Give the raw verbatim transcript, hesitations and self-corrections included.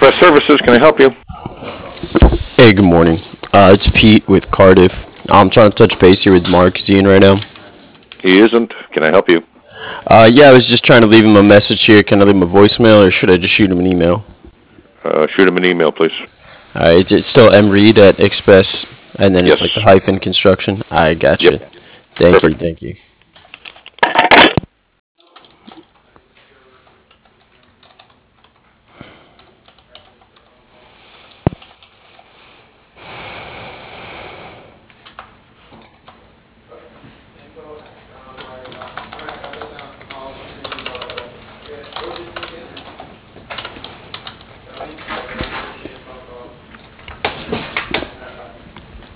Express Services, can I help you? Hey, good morning. Uh, it's Pete with Cardiff. I'm trying to touch base here with Mark. Is he in right now? He isn't. Can I help you? Uh, yeah, I was just trying to leave him a message here. Can I leave him a voicemail or should I just shoot him an email? Uh, shoot him an email, please. Uh, it's, it's still mreed at Express, and then it's Yes. like the hyphen construction. I Yep. gotcha. Thank you, Perfect. thank you.